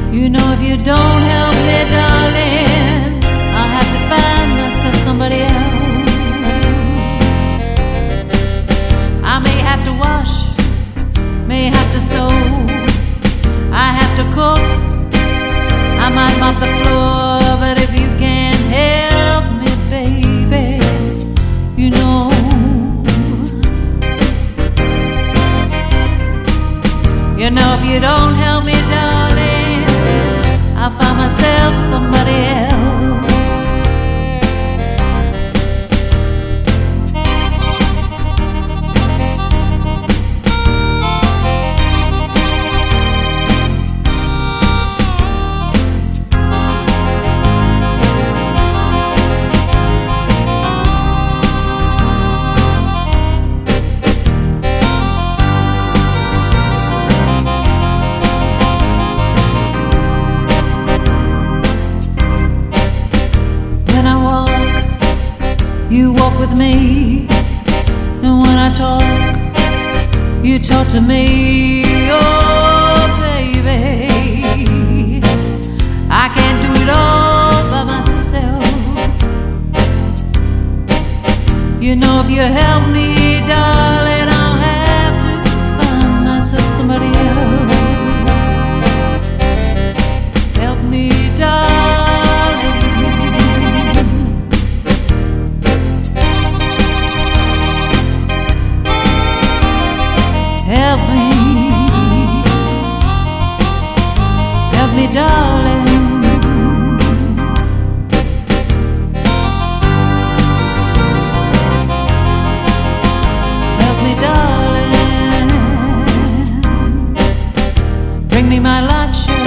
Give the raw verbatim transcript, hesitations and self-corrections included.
You know if you don't help me, darling, I'll have to find myself somebody else. I may have to wash, may have to sew, I have to cook, I might mop the floor, but if you can't help me, baby, you know, you know if you don't help me, darling, I'll find myself somebody else. You walk with me, and when I talk, you talk to me. Oh, baby, I can't do it all by myself. You know if you help me, darling, I'll have to find myself somebody else. Help me, darling. Help me, help me, darling. Help me, darling. Bring me my lunch.